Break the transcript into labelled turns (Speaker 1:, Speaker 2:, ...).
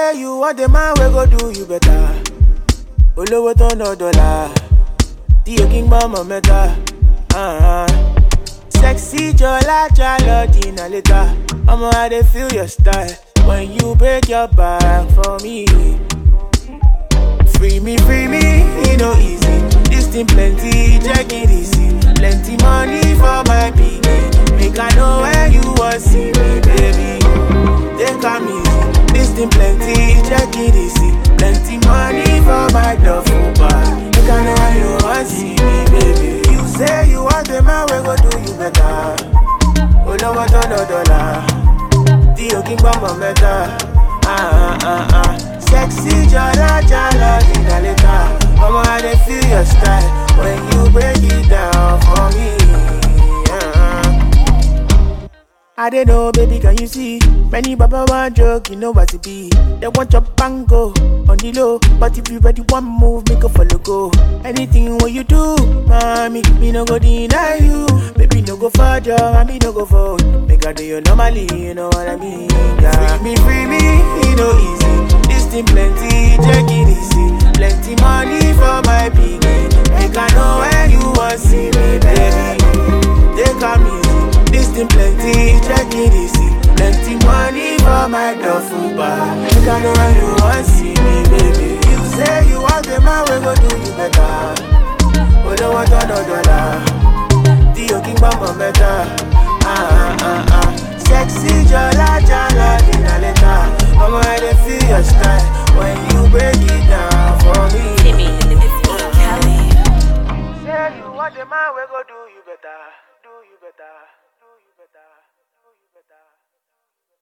Speaker 1: say you want the man we go do you better. Olowo to no dollar. The king mama meta. Sexy jola jala dina later. I'ma how they feel your style when you break your back for me. Free me, you know easy. This thing plenty, check it easy. Plenty money for my piggy. Make I know where you want see me, baby. Take come easy. This thing plenty, check it easy. Plenty money for my duffel bag. Make I know where you want see me, baby. You say you want the man, we go do you better. Olowo to no dollar. The king mama meta. Sexy jala jala dina later. I'ma how they feel your style when you break it down for me. I don't know, baby, can you see? Many baba want joke, you know what it be. They want your bango on the low, but if you ready one move, make a follow go. Anything what you do, mommy, me no go deny you. Baby, no go further, mommy no go forward. Make I do you normally, you know what I mean? Yeah. Free me, you know easy. This thing plenty, check it easy. Plenty money for my piggy. Make I know where you want see me, baby. They come easy. This thing plenty, check it easy. Plenty money for my duffel bag. Make I know where you want see me, baby. You say you want the man, we go do you better. Olowo to no dollar. The king mama meta. Sexy jola jala dina later. I'ma how they feel your style when you break it down for me.
Speaker 2: Timmy, Kelly.
Speaker 1: Say you want the man, we go do you better. Do you better. Do you better.